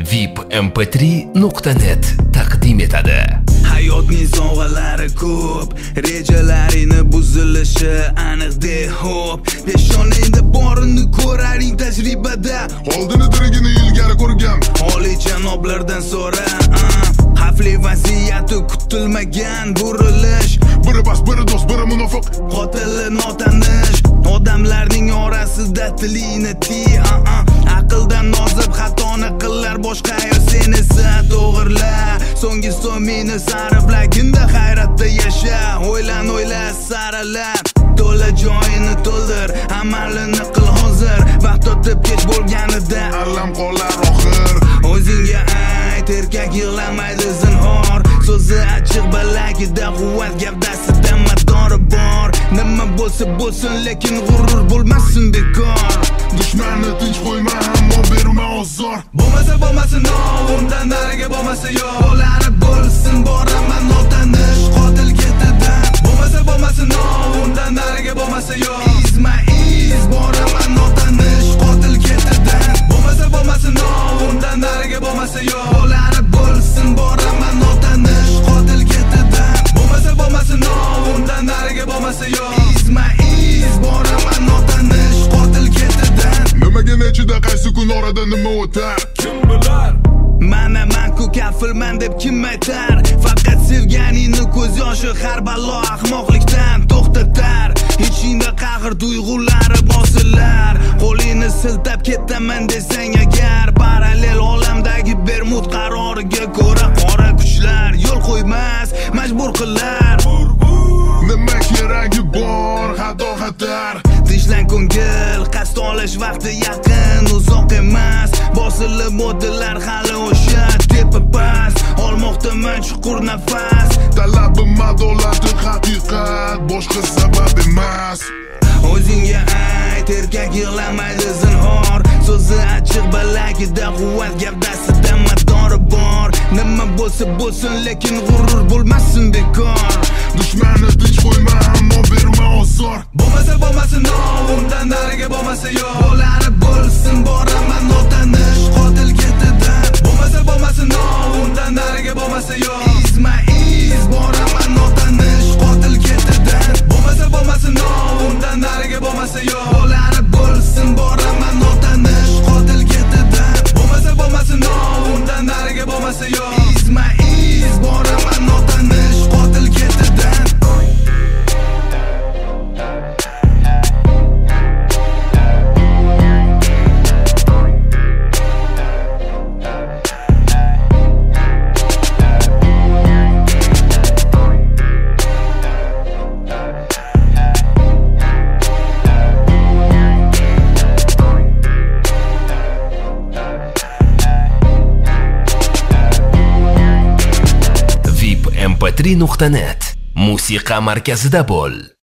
vipmp3.net taqdim etadi. Hayotning sovg'alari ko'p, rejalaringni buzilishi aniqdek hop. Peshonangda borini ko'raring tajribada, oldini dirigini ilgari ko'rgan oliyjanoblardan so'ra. Xavfli vaziyat, kutilmagan burilish, biri bas, biri do'st, biri munofiq, qotili notanish. Odamlarning orasida tilingni tiy, aqldan nozib xatoni qillar, boshqa ayo sen esa to'g'irla. So'nggi so'mingni sarflaginda hayratda yasha, o'yla saralab, to'la joyini to'ldir, amalini qil hozir, vaqt o'tib kech bo'lganida alam qolar oxir. O'zingga ayt, erkak yig'lamaydi zinhor, so'zi achchiq balagida quvvat, gavdasida madori bor. Nima bo'lsa bo'lsin, lekin g'urur bo'lmasin bekor. Dushmanni tinch qo'yma, ammo berma ozor. Bo'lmasin undan nariga bo'lmasa yo'q, bo'larib bo'lsin, boraman notanish qotil ketidan. Bo'lmasin undan nariga bo'lmasa yo'q, izma-iz boraman notanish qotil ketidan. Bo'lmasin undan nariga bo'lmasa yo'q, bo'larib bo'lsin, boraman notanish qotil ketidan. Bo'lmasin undan nariga bo'lmasa yo'q, izma-iz boraman notanish qotil ketidan. Nimaga nechida qaysi kun orada nima o'tar, kim bilar? Mana man-ku kafilman deb kim aytar? Faqat sevganingni ko'z yoshi har balo ahmoqlikdan to'xtatar. Ichingda qahr tuyg'ulari bosilar, qo'lingni siltab ketaman desang agar, parallel olamdagi Bermud qaroriga ko'ra qora kuchlar yo'l qo'ymas, majbur qilar. Nima keragi bor, xato xatar. Tinchlan ko'ngil, qasd olish vaqti yaqin, uzoq emas. Bosilib o'tdilar hali o'sha tepa pas, olmoqdaman chuqur nafas. Talabim adolati haqiqat, boshqa sabab emas. O'zingga ayt, erkak yig'lamaydi zinhor, so'zi achchiq balagida quvvat, gavdasida madori bor. Nima bo'lsa bo'lsin, lekin g'urur bo'lmasin bekor. Dushmanni tinch qo'yma, ammo berma ozor. Bo'lmasin undan nariga bo'lmasa yo'q, bo'larib bo'lsin, boraman notanish qotil ketidan. Bo'lmasin undan nariga bo'lmasa yo'q, izma-iz boraman notanish qotil ketidan. Bo'lmasin undan nariga bo'lmasa yo'q, bo'larib bo'lsin, boraman notanish qotil ketidan. Bo'lmasin undan nariga bo'lmasa yo'q, izma-iz boraman notanish qotil ketidan. vipmp3.net musiqa markazida bo'l.